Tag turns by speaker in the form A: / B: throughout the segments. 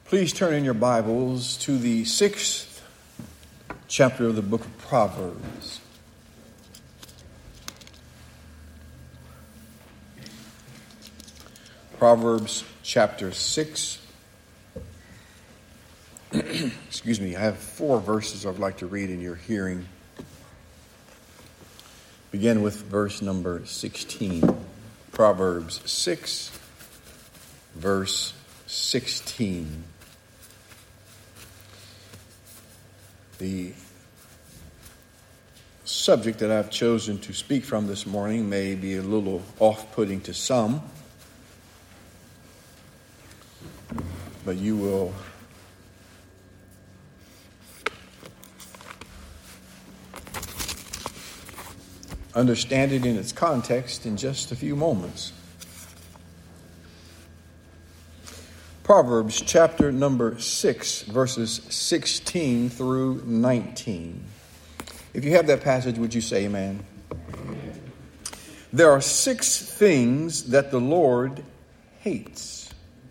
A: Please turn in your Bibles to the 6th chapter of the book of Proverbs. Proverbs chapter 6. Excuse me, I have 4 verses I'd like to read in your hearing. Begin with verse number 16. Proverbs 6, verse 16. The subject that I've chosen to speak from this morning may be a little off-putting to some, but you will understand it in its context in just a few moments. Proverbs chapter number 6, verses 16 through 19. If you have that passage, would you say amen? Amen. There are 6 things that the Lord hates,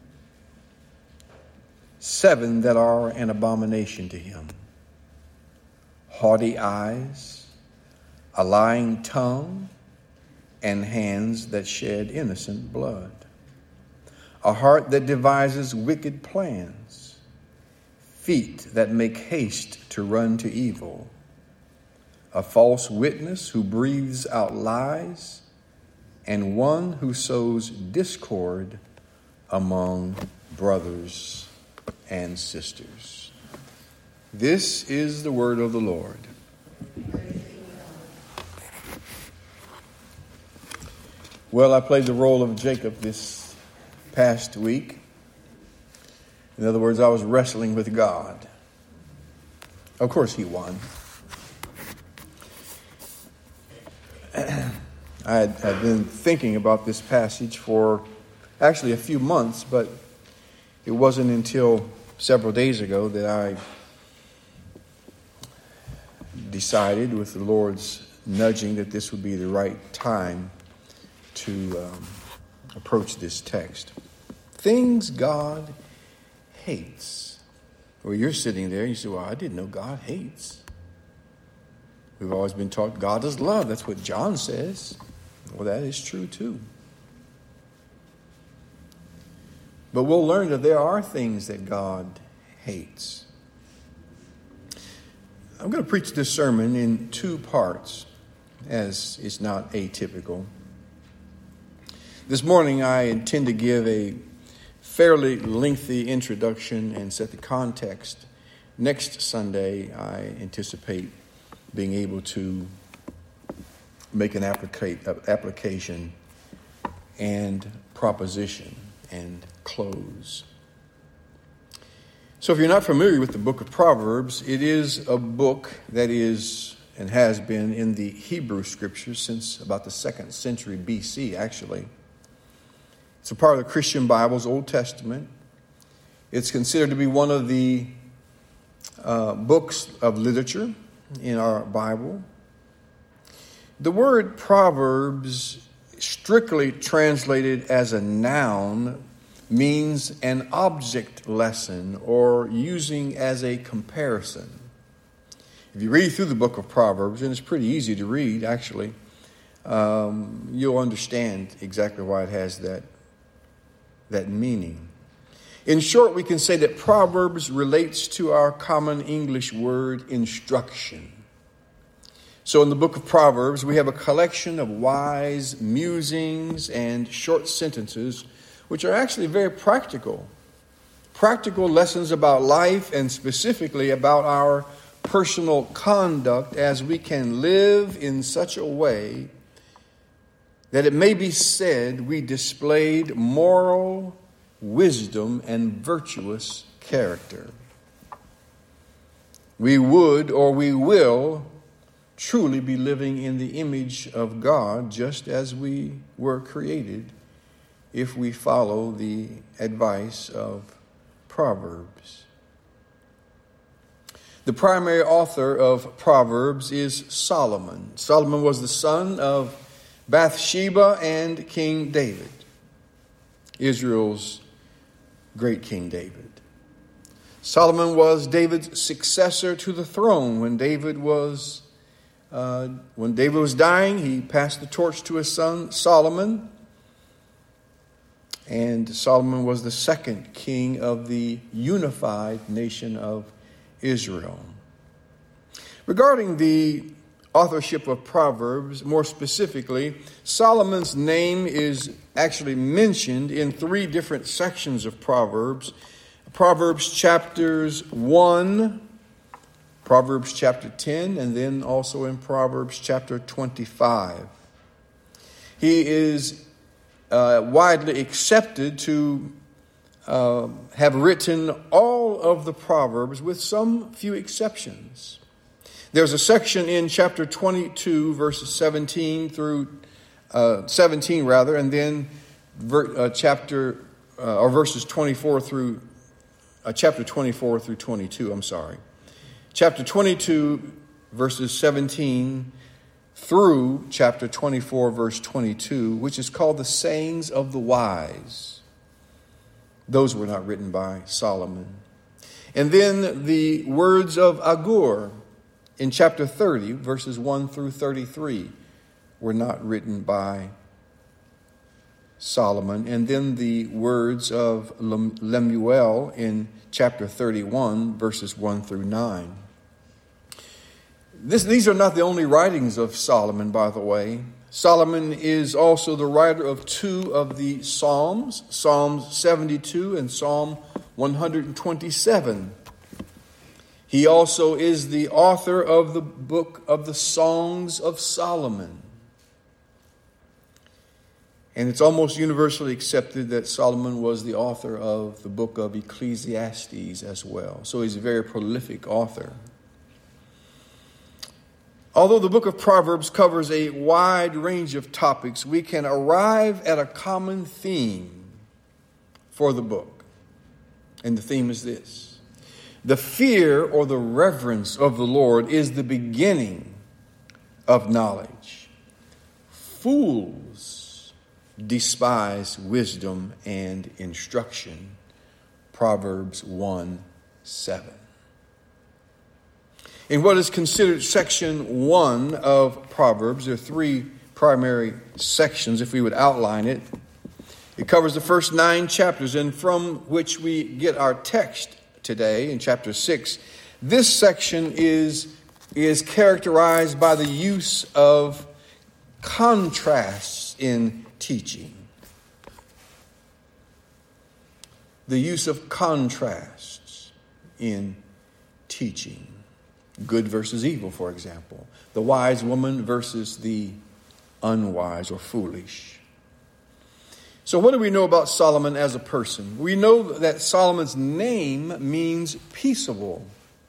A: 7 that are an abomination to him: haughty eyes, a lying tongue, and hands that shed innocent blood. A heart that devises wicked plans, feet that make haste to run to evil, a false witness who breathes out lies, and one who sows discord among brothers and sisters. This is the word of the Lord. Well, I played the role of Jacob this past week. In other words, I was wrestling with God. Of course, he won. I had been thinking about this passage for actually a few months, but it wasn't until several days ago that I decided, with the Lord's nudging, that this would be the right time to approach this text. Things God hates. Well, you're sitting there and you say, well, I didn't know God hates. We've always been taught God is love. That's what John says. Well, that is true too. But we'll learn that there are things that God hates. I'm going to preach this sermon in 2 parts, as it's not atypical. This morning, I intend to give a fairly lengthy introduction and set the context. Next Sunday, I anticipate being able to make an application and proposition and close. So if you're not familiar with the book of Proverbs, it is a book that is and has been in the Hebrew scriptures since about the 2nd century BC, actually. It's a part of the Christian Bible's Old Testament. It's considered to be one of the books of literature in our Bible. The word Proverbs, strictly translated as a noun, means an object lesson or using as a comparison. If you read through the book of Proverbs, and it's pretty easy to read, actually, you'll understand exactly why it has that meaning. In short, we can say that Proverbs relates to our common English word instruction. So in the book of Proverbs, we have a collection of wise musings and short sentences, which are actually very practical lessons about life and specifically about our personal conduct as we can live in such a way that it may be said we displayed moral wisdom and virtuous character. We would or we will truly be living in the image of God just as we were created if we follow the advice of Proverbs. The primary author of Proverbs is Solomon. Solomon was the son of Bathsheba and King David, Israel's great King David. Solomon was David's successor to the throne. When David was dying, he passed the torch to his son Solomon. And Solomon was the second king of the unified nation of Israel. Regarding the authorship of Proverbs, more specifically, Solomon's name is actually mentioned in 3 different sections of Proverbs. Proverbs chapters 1, Proverbs chapter 10, and then also in Proverbs chapter 25. He is widely accepted to have written all of the Proverbs with some few exceptions. There's a section in chapter 22, verses 17 through 17 rather, and then verses 24 through chapter 24 through 22. I'm sorry, chapter 22, verses 17 through chapter 24, verse 22, which is called the sayings of the wise. Those were not written by Solomon. And then the words of Agur in chapter 30, verses 1 through 33, were not written by Solomon. And then the words of Lemuel in chapter 31, verses 1 through 9. These are not the only writings of Solomon, by the way. Solomon is also the writer of 2 of the Psalms, Psalms 72 and Psalm 127. He also is the author of the book of the Songs of Solomon. And it's almost universally accepted that Solomon was the author of the book of Ecclesiastes as well. So he's a very prolific author. Although the book of Proverbs covers a wide range of topics, we can arrive at a common theme for the book. And the theme is this: the fear or the reverence of the Lord is the beginning of knowledge. Fools despise wisdom and instruction. Proverbs 1:7. In what is considered section 1 of Proverbs, there are 3 primary sections, if we would outline it. It covers the first 9 chapters, and from which we get our text today in chapter 6. This section is characterized by the use of contrasts in teaching. The use of contrasts in teaching. Good versus evil, for example. The wise woman versus the unwise or foolish. So what do we know about Solomon as a person? We know that Solomon's name means peaceable.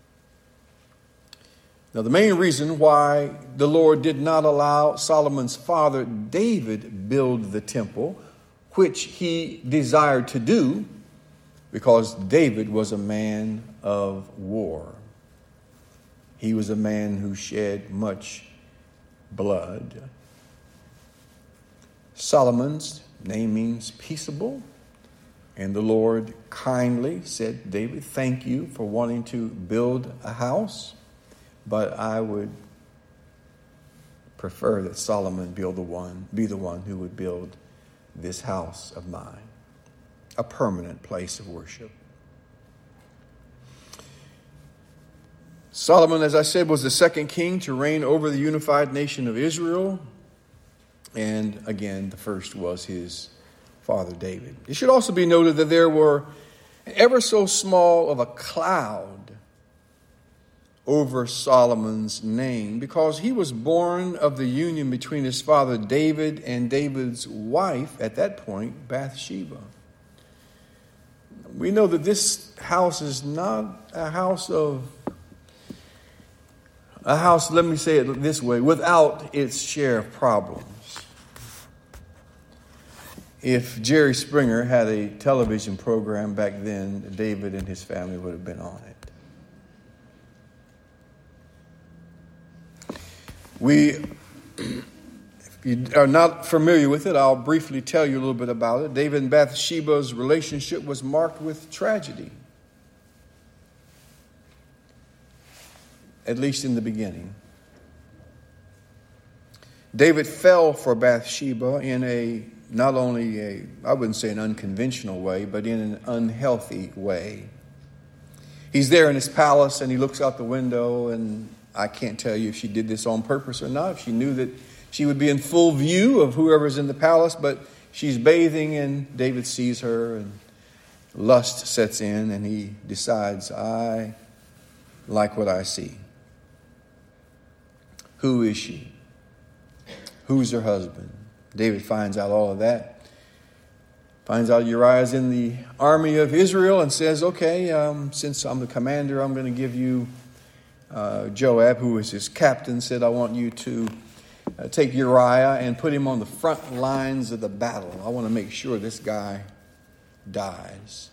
A: Now, the main reason why the Lord did not allow Solomon's father David build the temple, which he desired to do, because David was a man of war. He was a man who shed much blood. Solomon's name means peaceable. And the Lord kindly said, David, thank you for wanting to build a house, but I would prefer that Solomon be the one who would build this house of mine, a permanent place of worship. Solomon, as I said, was the second king to reign over the unified nation of Israel. And again, the first was his father David. It should also be noted that there were ever so small of a cloud over Solomon's name, because he was born of the union between his father David and David's wife, at that point, Bathsheba. We know that this house is not a house, let me say it this way, without its share of problems. If Jerry Springer had a television program back then, David and his family would have been on it. If you are not familiar with it, I'll briefly tell you a little bit about it. David and Bathsheba's relationship was marked with tragedy. at least in the beginning. David fell for Bathsheba in not only I wouldn't say an unconventional way, but in an unhealthy way. He's there in his palace and he looks out the window, and I can't tell you if she did this on purpose or not, if she knew that she would be in full view of whoever's in the palace, but she's bathing and David sees her and lust sets in and he decides, I like what I see. Who is she? Who's her husband? David finds out all of that. Finds out Uriah's in the army of Israel and says, okay, since I'm the commander, I'm going to give you Joab, who is his captain, said, I want you to take Uriah and put him on the front lines of the battle. I want to make sure this guy dies.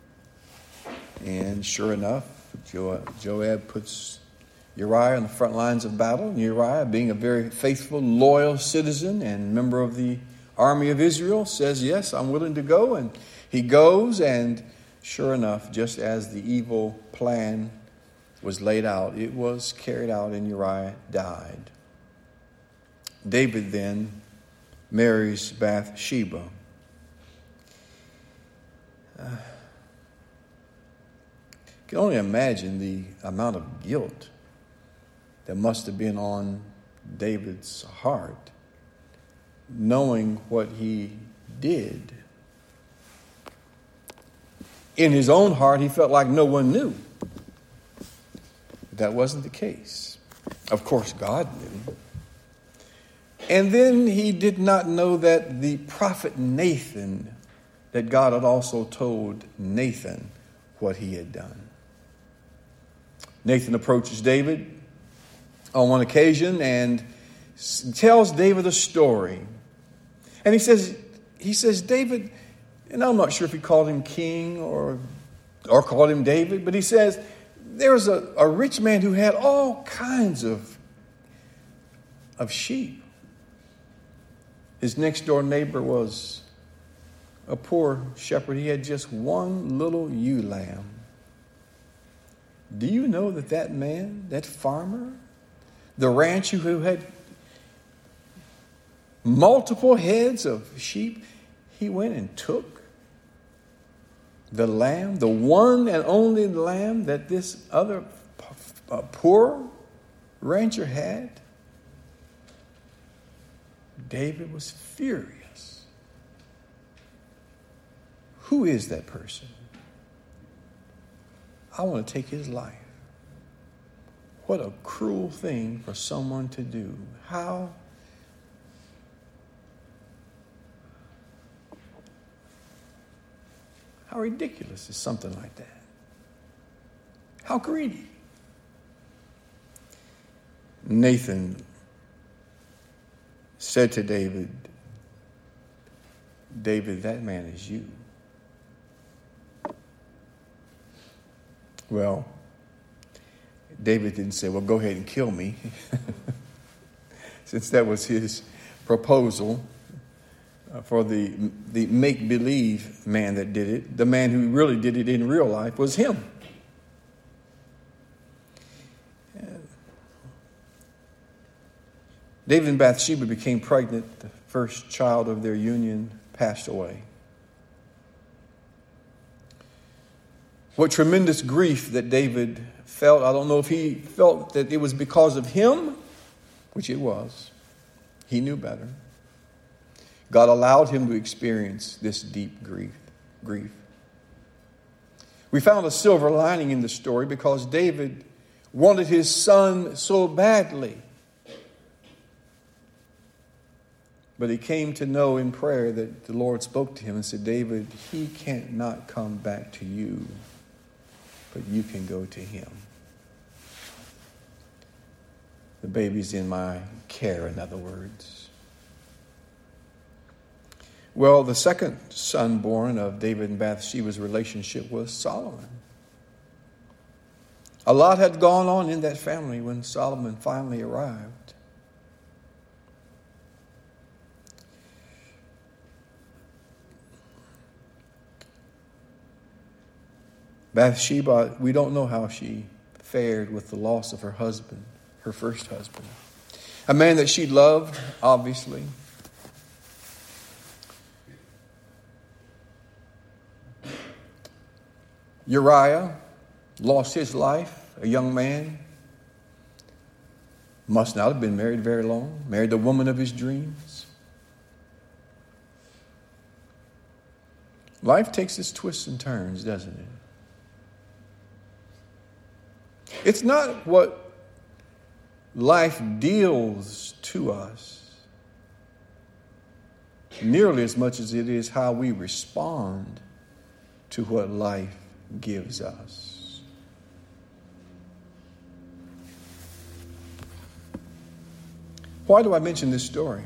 A: And sure enough, Joab puts Uriah on the front lines of battle. And Uriah, being a very faithful, loyal citizen and member of the army of Israel, says, yes, I'm willing to go. And he goes, and sure enough, just as the evil plan was laid out, it was carried out and Uriah died. David then marries Bathsheba. Can only imagine the amount of guilt that must have been on David's heart, knowing what he did. In his own heart, he felt like no one knew. But that wasn't the case. Of course, God knew. And then he did not know that the prophet Nathan, that God had also told Nathan what he had done. Nathan approaches David on one occasion and tells David a story. And he says, David, and I'm not sure if he called him king or called him David, but he says, there's a rich man who had all kinds of sheep. His next door neighbor was a poor shepherd. He had just one little ewe lamb. Do you know that man, that farmer, the rancher who had multiple heads of sheep, he went and took the lamb, the one and only lamb that this other poor rancher had? David was furious. Who is that person? I want to take his life. What a cruel thing for someone to do. How ridiculous is something like that? How greedy. Nathan said to David, David, that man is you. Well, David didn't say, well, go ahead and kill me. Since that was his proposal for the make-believe man that did it. The man who really did it in real life was him. David and Bathsheba became pregnant. The first child of their union passed away. What tremendous grief that David felt. I don't know if he felt that it was because of him, which it was. He knew better. God allowed him to experience this deep grief. We found a silver lining in the story because David wanted his son so badly. But he came to know in prayer that the Lord spoke to him and said, David, he can't not come back to you, but you can go to him. The baby's in my care, in other words. Well, the second son born of David and Bathsheba's relationship was Solomon. A lot had gone on in that family when Solomon finally arrived. Bathsheba, we don't know how she fared with the loss of her husband, her first husband. A man that she loved, obviously. Uriah lost his life, a young man. Must not have been married very long. Married the woman of his dreams. Life takes its twists and turns, doesn't it? It's not what life deals to us nearly as much as it is how we respond to what life gives us. Why do I mention this story?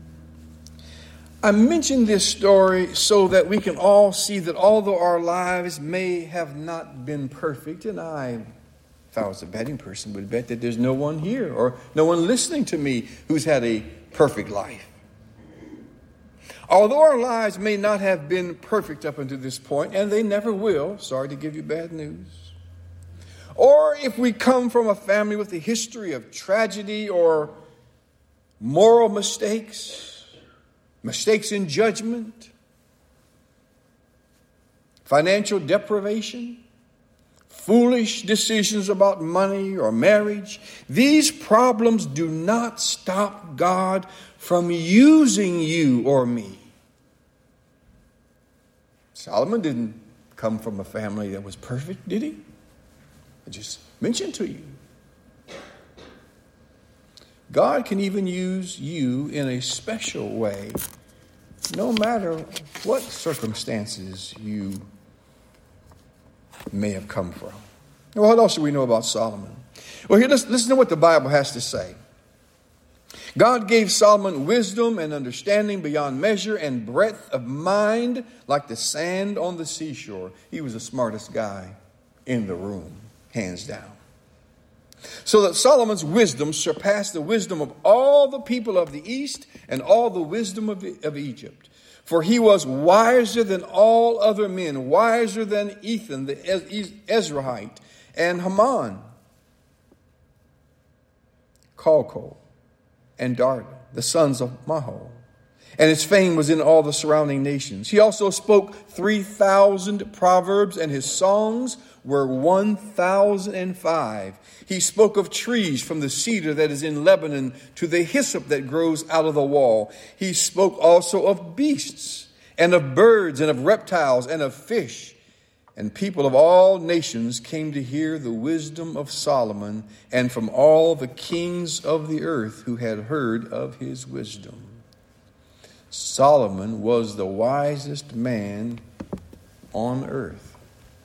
A: I mention this story so that we can all see that although our lives may have not been perfect, and if I was a betting person, would bet that there's no one here or no one listening to me who's had a perfect life. Although our lives may not have been perfect up until this point, and they never will, sorry to give you bad news, or if we come from a family with a history of tragedy or moral mistakes, mistakes in judgment, financial deprivation, foolish decisions about money or marriage, these problems do not stop God from using you or me. Solomon didn't come from a family that was perfect, did he? I just mentioned to you. God can even use you in a special way, no matter what circumstances you may have come from. Well, what else do we know about Solomon? Well, here, listen to what the Bible has to say. God gave Solomon wisdom and understanding beyond measure and breadth of mind like the sand on the seashore. He was the smartest guy in the room, hands down. So that Solomon's wisdom surpassed the wisdom of all the people of the East and all the wisdom of Egypt. For he was wiser than all other men, wiser than Ethan the Ezrahite and Haman, Chalcol, and Darda, the sons of Mahol. And his fame was in all the surrounding nations. He also spoke 3,000 proverbs, and his songs were 1,005. He spoke of trees from the cedar that is in Lebanon to the hyssop that grows out of the wall. He spoke also of beasts and of birds and of reptiles and of fish. And people of all nations came to hear the wisdom of Solomon, and from all the kings of the earth who had heard of his wisdom. Solomon was the wisest man on earth.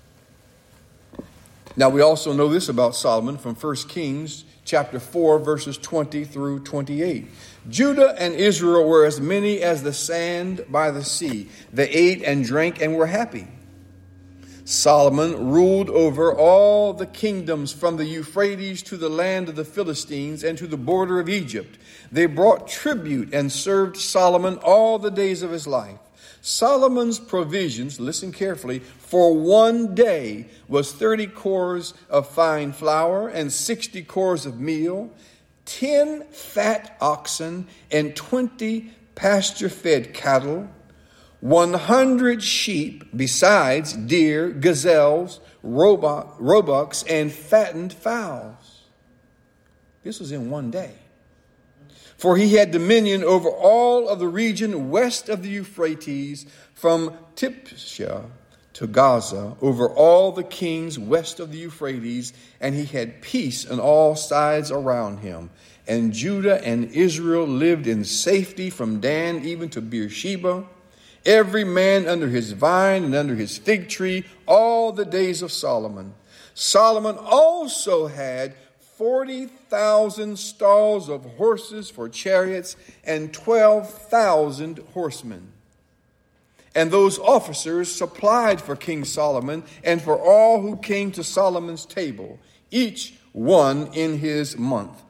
A: Now we also know this about Solomon from 1 Kings chapter 4, verses 20 through 28. Judah and Israel were as many as the sand by the sea. They ate and drank and were happy. Solomon ruled over all the kingdoms from the Euphrates to the land of the Philistines and to the border of Egypt. They brought tribute and served Solomon all the days of his life. Solomon's provisions, listen carefully, for one day was 30 cores of fine flour and 60 cores of meal, 10 fat oxen and 20 pasture-fed cattle, 100 sheep, besides deer, gazelles, roebucks, and fattened fowls. This was in one day. For he had dominion over all of the region west of the Euphrates, from Tipsha to Gaza, over all the kings west of the Euphrates, and he had peace on all sides around him. And Judah and Israel lived in safety from Dan even to Beersheba, every man under his vine and under his fig tree, all the days of Solomon. Solomon also had 40,000 stalls of horses for chariots and 12,000 horsemen. And those officers supplied for King Solomon and for all who came to Solomon's table, each one in his month.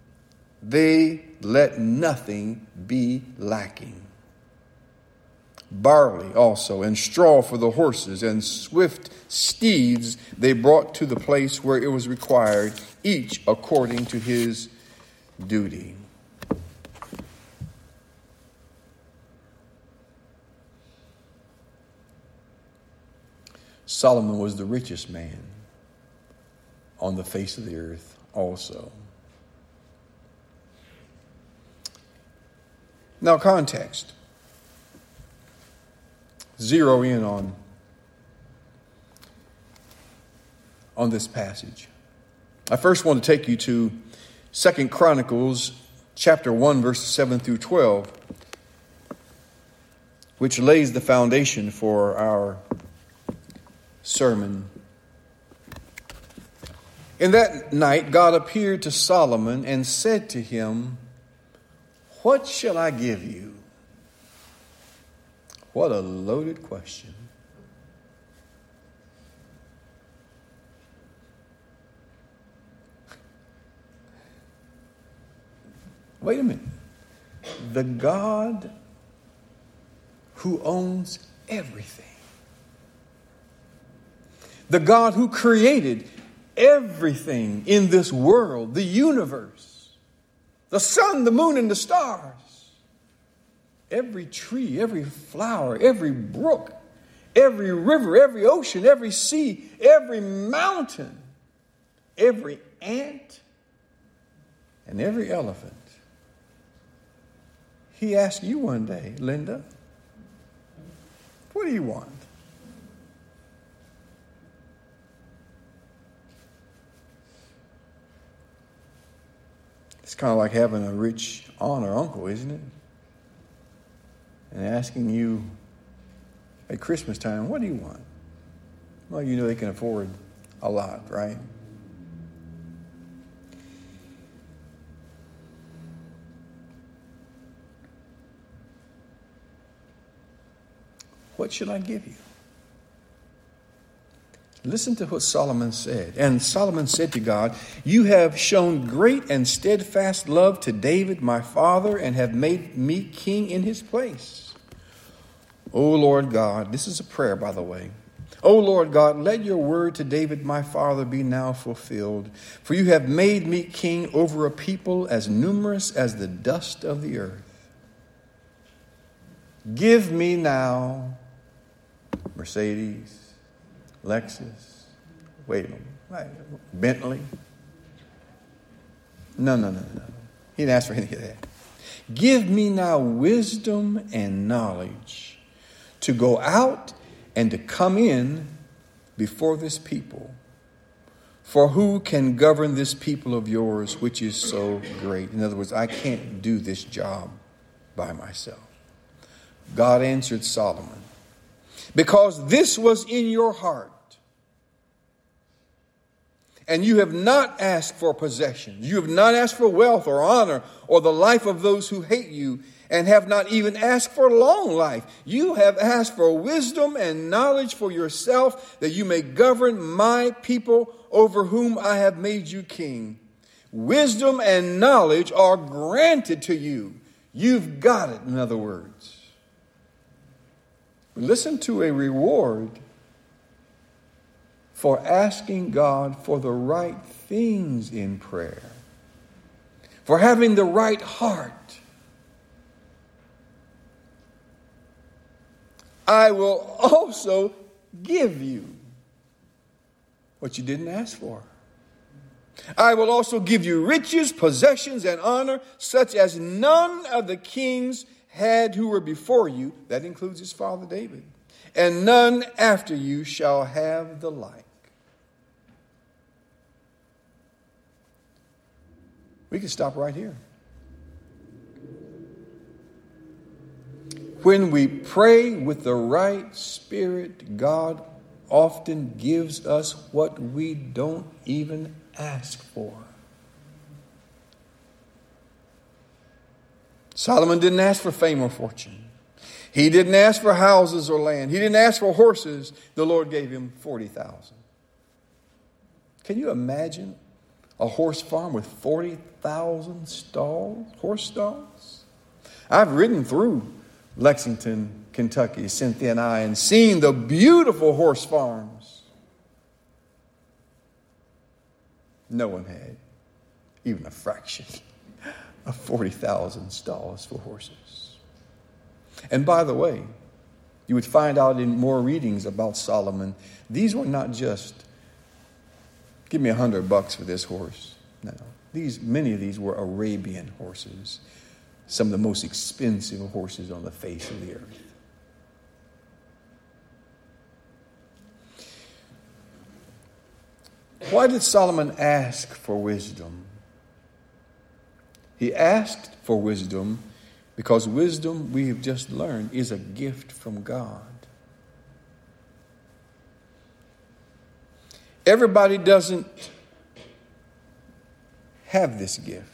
A: They let nothing be lacking. barley also, and straw for the horses, and swift steeds they brought to the place where it was required, each according to his duty. Solomon was the richest man on the face of the earth also. Now, context. Zero in on this passage. I first want to take you to 2 Chronicles chapter 1, verses 7 through 12, which lays the foundation for our sermon. In that night, God appeared to Solomon and said to him, "What shall I give you?" What a loaded question. Wait a minute. The God who owns everything, the God who created everything in this world, the universe, the sun, the moon, and the stars, every tree, every flower, every brook, every river, every ocean, every sea, every mountain, every ant, and every elephant. He asked you one day, Linda, what do you want? It's kind of like having a rich aunt or uncle, isn't it? And asking you at Christmas time, what do you want? Well, you know they can afford a lot, right? What should I give you? Listen to what Solomon said. And Solomon said to God, "You have shown great and steadfast love to David, my father, and have made me king in his place. O Lord God," this is a prayer, by the way. "O Lord God, let your word to David, my father, be now fulfilled. For you have made me king over a people as numerous as the dust of the earth. Give me now Mercedes, Lexus, Bentley." No. He didn't ask for any of that. "Give me now wisdom and knowledge to go out and to come in before this people. For who can govern this people of yours, which is so great?" In other words, I can't do this job by myself. God answered Solomon, "Because this was in your heart, and you have not asked for possessions, you have not asked for wealth or honor or the life of those who hate you, and have not even asked for long life. You have asked for wisdom and knowledge for yourself, that you may govern my people over whom I have made you king. Wisdom and knowledge are granted to you." You've got it, in other words. Listen to a reward for asking God for the right things in prayer, for having the right heart. "I will also give you what you didn't ask for. I will also give you riches, possessions, and honor, such as none of the kings had who were before you," that includes his father David, "and none after you shall have the like." We can stop right here. When we pray with the right spirit, God often gives us what we don't even ask for. Solomon didn't ask for fame or fortune. He didn't ask for houses or land. He didn't ask for horses. The Lord gave him 40,000. Can you imagine a horse farm with 40,000 stalls, horse stalls? I've ridden through Lexington Kentucky, Cynthia and I, and seen the beautiful horse farms. No one had even a fraction of 40,000 stalls for horses. And by the way, you would find out in more readings about Solomon, these were not just, give me $100 for this horse. No, many of these were Arabian horses, some of the most expensive horses on the face of the earth. Why did Solomon ask for wisdom? He asked for wisdom because wisdom, we have just learned, is a gift from God. Everybody doesn't have this gift.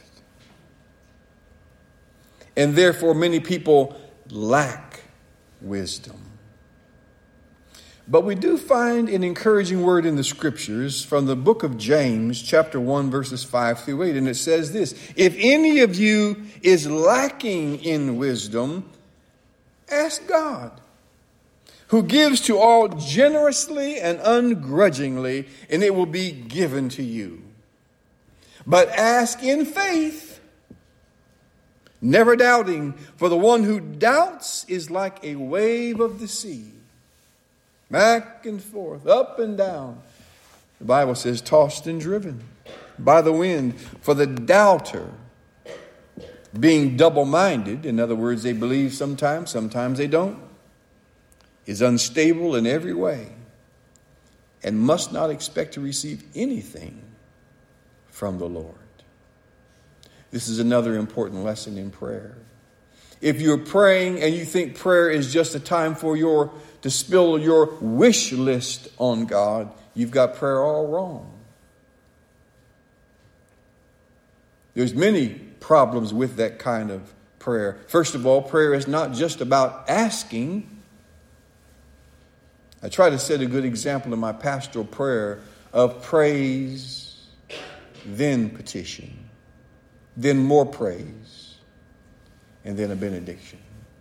A: And therefore, many people lack wisdom. But we do find an encouraging word in the scriptures from the book of James, chapter 1, verses 5 through 8. And it says this: if any of you is lacking in wisdom, ask God, who gives to all generously and ungrudgingly, and it will be given to you. But ask in faith, never doubting, for the one who doubts is like a wave of the sea, back and forth, up and down. The Bible says tossed and driven by the wind. For the doubter, being double-minded, in other words, they believe sometimes they don't, is unstable in every way and must not expect to receive anything from the Lord. This is another important lesson in prayer. If you're praying and you think prayer is just a time for to spill your wish list on God, you've got prayer all wrong. There's many problems with that kind of prayer. First of all, prayer is not just about asking. I try to set a good example in my pastoral prayer of praise, then petition, then more praise, and then a benediction.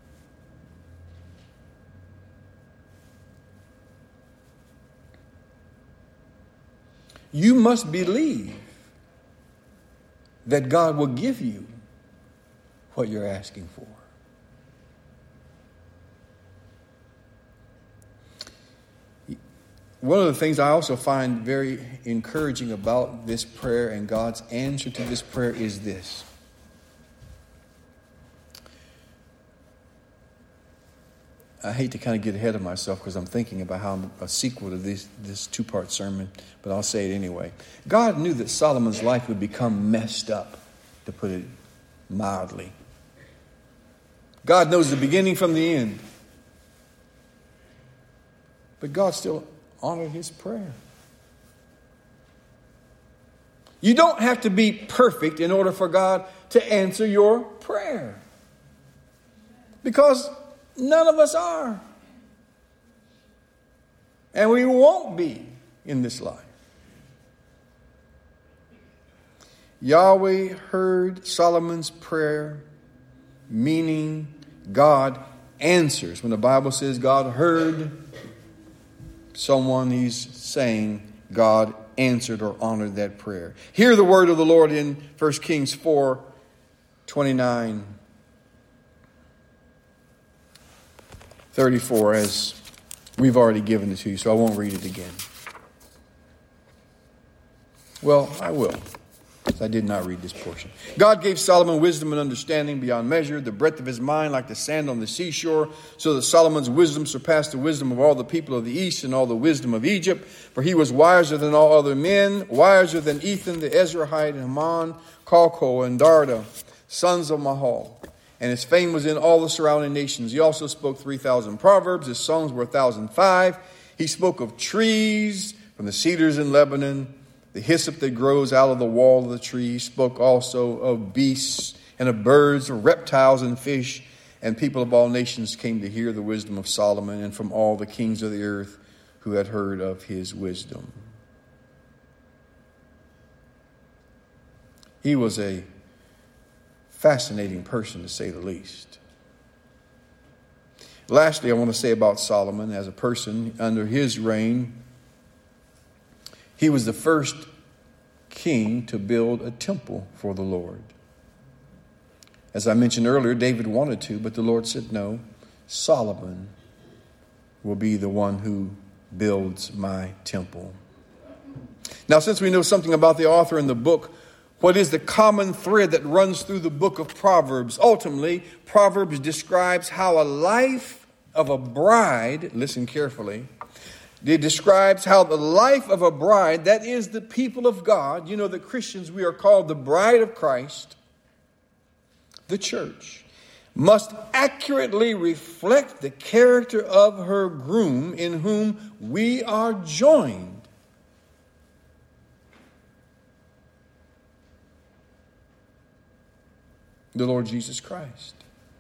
A: You must believe that God will give you what you're asking for. One of the things I also find very encouraging about this prayer and God's answer to this prayer is this. I hate to kind of get ahead of myself because I'm thinking about how I'm a sequel to this two-part sermon, but I'll say it anyway. God knew that Solomon's life would become messed up, to put it mildly. God knows the beginning from the end. But God still honored his prayer. You don't have to be perfect in order for God to answer your prayer. Because none of us are. And we won't be in this life. Yahweh heard Solomon's prayer, meaning God answers. When the Bible says God heard someone, he's saying God answered or honored that prayer. Hear the word of the Lord in 1 Kings 4:29. 34, as we've already given it to you, so I won't read it again. Well, I will, because I did not read this portion. God gave Solomon wisdom and understanding beyond measure, the breadth of his mind like the sand on the seashore, so that Solomon's wisdom surpassed the wisdom of all the people of the east and all the wisdom of Egypt. For he was wiser than all other men, wiser than Ethan the Ezrahite, and Haman, Calcol, and Darda, sons of Mahal. And his fame was in all the surrounding nations. He also spoke 3,000 proverbs. His songs were 1,005. He spoke of trees from the cedars in Lebanon, the hyssop that grows out of the wall of the tree. He spoke also of beasts and of birds, of reptiles and fish. And people of all nations came to hear the wisdom of Solomon, and from all the kings of the earth who had heard of his wisdom. He was a fascinating person, to say the least. Lastly, I want to say about Solomon as a person. Under his reign, he was the first king to build a temple for the Lord. As I mentioned earlier, David wanted to, but the Lord said, no, Solomon will be the one who builds my temple. Now, since we know something about the author in the book, what is the common thread that runs through the book of Proverbs? Ultimately, Proverbs describes how a life of a bride, listen carefully, it describes how the life of a bride, that is the people of God, you know, the Christians, we are called the bride of Christ, the church, must accurately reflect the character of her groom in whom we are joined. The Lord Jesus Christ.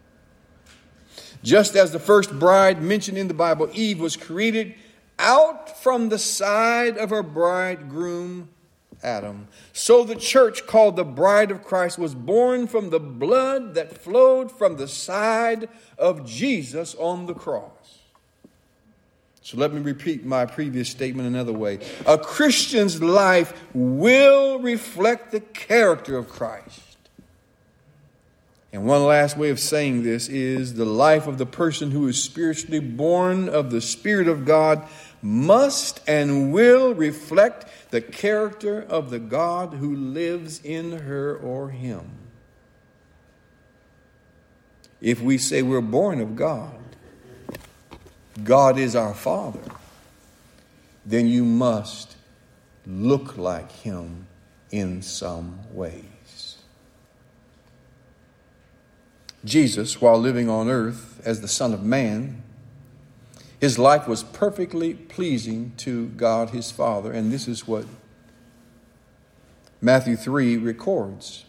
A: Just as the first bride mentioned in the Bible, Eve, was created out from the side of her bridegroom, Adam, so the church, called the bride of Christ, was born from the blood that flowed from the side of Jesus on the cross. So let me repeat my previous statement another way. A Christian's life will reflect the character of Christ. And one last way of saying this is the life of the person who is spiritually born of the Spirit of God must and will reflect the character of the God who lives in her or him. If we say we're born of God, God is our Father, then you must look like him in some ways. Jesus, while living on earth as the Son of Man, his life was perfectly pleasing to God his Father. And this is what Matthew 3 records.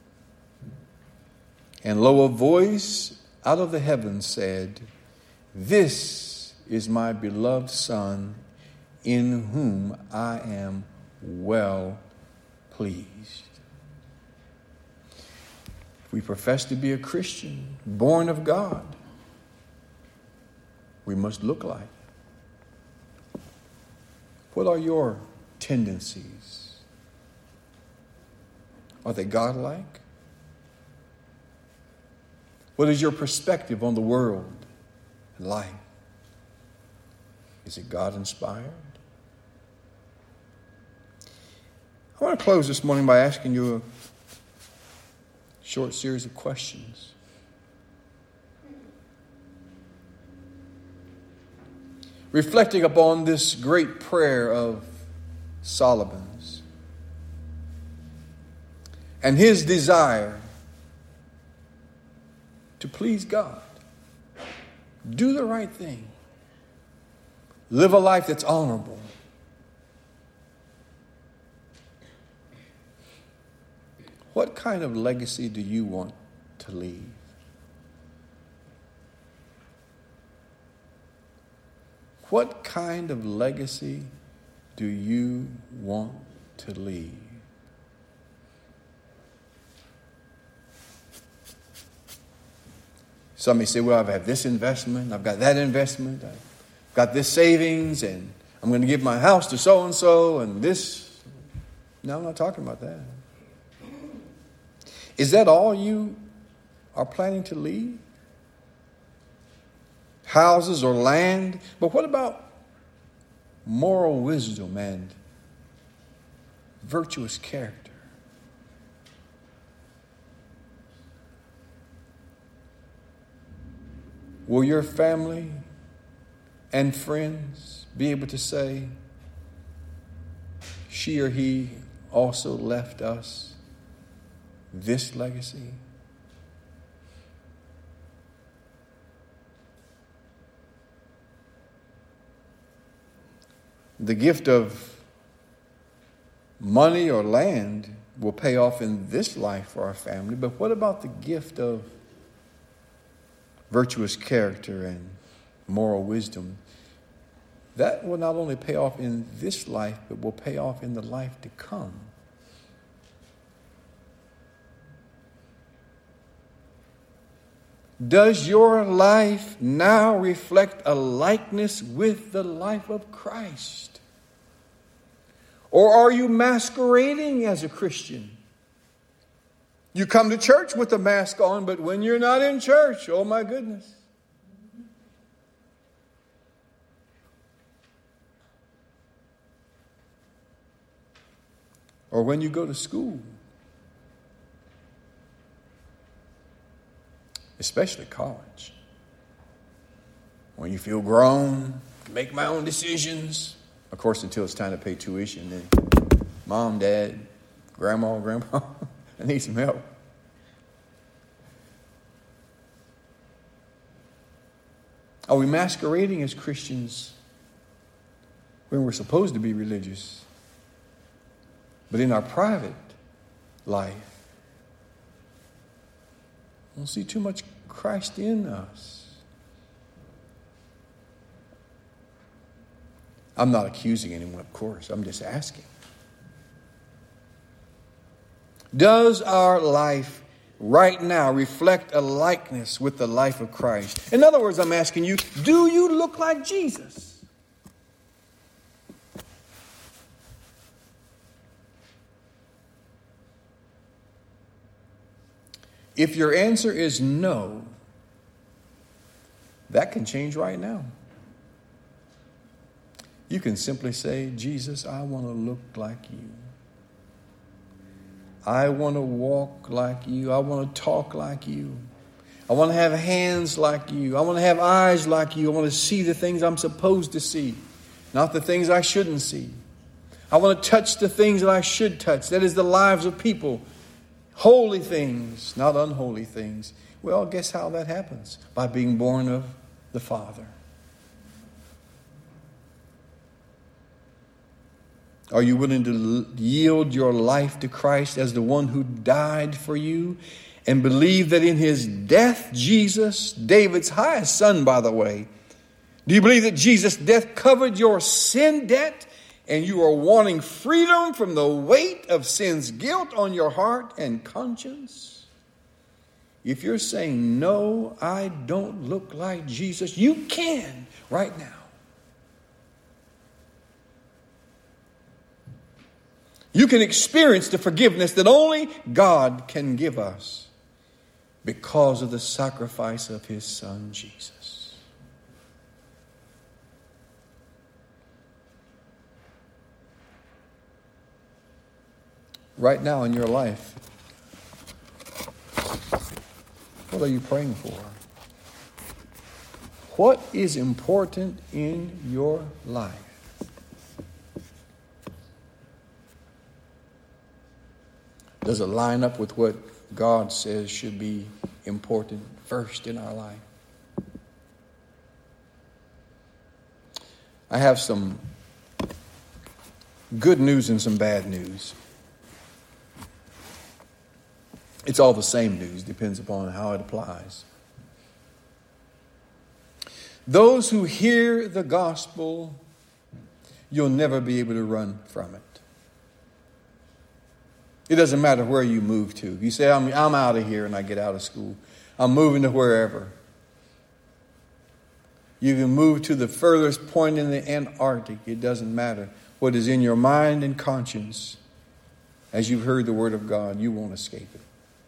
A: And lo, a voice out of the heavens said, "This is my beloved Son, in whom I am well pleased." If we profess to be a Christian, born of God, we must look like it. What are your tendencies? Are they godlike? What is your perspective on the world and life? Is it God-inspired? I want to close this morning by asking you a short series of questions. Reflecting upon this great prayer of Solomon's and his desire to please God, do the right thing, live a life that's honorable. What kind of legacy do you want to leave? What kind of legacy do you want to leave? Some may say, well, I've had this investment, I've got that investment, I've got this savings, and I'm going to give my house to so-and-so, and this. No, I'm not talking about that. Is that all you are planning to leave? Houses or land? But what about moral wisdom and virtuous character? Will your family and friends be able to say, she or he also left us this legacy? The gift of money or land will pay off in this life for our family, but what about the gift of virtuous character and moral wisdom? That will not only pay off in this life, but will pay off in the life to come. Does your life now reflect a likeness with the life of Christ? Or are you masquerading as a Christian? You come to church with a mask on, but when you're not in church, oh my goodness. Or when you go to school, especially college, when you feel grown, can make my own decisions. Of course, until it's time to pay tuition, then mom, dad, grandma, I need some help. Are we masquerading as Christians when we're supposed to be religious? But in our private life, we don't see too much Christ in us. I'm not accusing anyone, of course. I'm just asking. Does our life right now reflect a likeness with the life of Christ? In other words, I'm asking you, do you look like Jesus? If your answer is no, that can change right now. You can simply say, Jesus, I want to look like you. I want to walk like you. I want to talk like you. I want to have hands like you. I want to have eyes like you. I want to see the things I'm supposed to see, not the things I shouldn't see. I want to touch the things that I should touch. That is the lives of people. Holy things, not unholy things. Well, guess how that happens? By being born of the Father. Are you willing to yield your life to Christ as the one who died for you and believe that in his death, Jesus, David's highest son, by the way, do you believe that Jesus' death covered your sin debt and you are wanting freedom from the weight of sin's guilt on your heart and conscience? If you're saying, no, I don't look like Jesus, you can right now. You can experience the forgiveness that only God can give us because of the sacrifice of his son, Jesus. Right now in your life, what are you praying for? What is important in your life? Does it line up with what God says should be important first in our life? I have some good news and some bad news. It's all the same news, depends upon how it applies. Those who hear the gospel, you'll never be able to run from it. It doesn't matter where you move to. You say, I'm out of here and I get out of school. I'm moving to wherever. You can move to the furthest point in the Antarctic. It doesn't matter. What is in your mind and conscience, as you've heard the word of God, you won't escape it.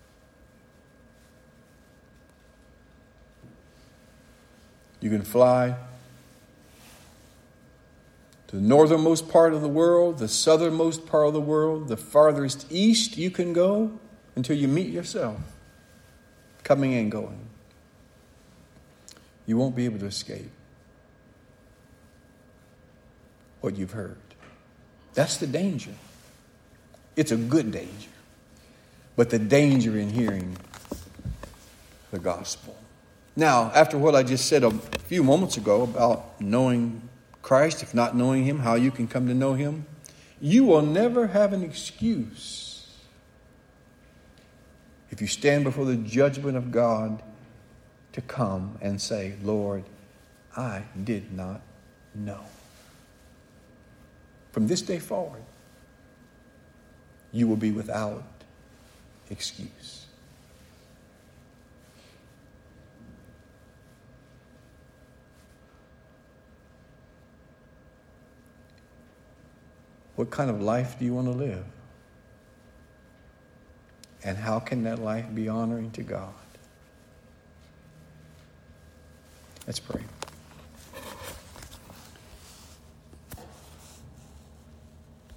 A: You can fly to the northernmost part of the world, the southernmost part of the world, the farthest east you can go until you meet yourself, coming and going. You won't be able to escape what you've heard. That's the danger. It's a good danger, but the danger in hearing the gospel. Now, after what I just said a few moments ago about knowing Christ, if not knowing him, how you can come to know him, you will never have an excuse if you stand before the judgment of God to come and say, Lord, I did not know. From this day forward, you will be without excuse. What kind of life do you want to live? And how can that life be honoring to God? Let's pray.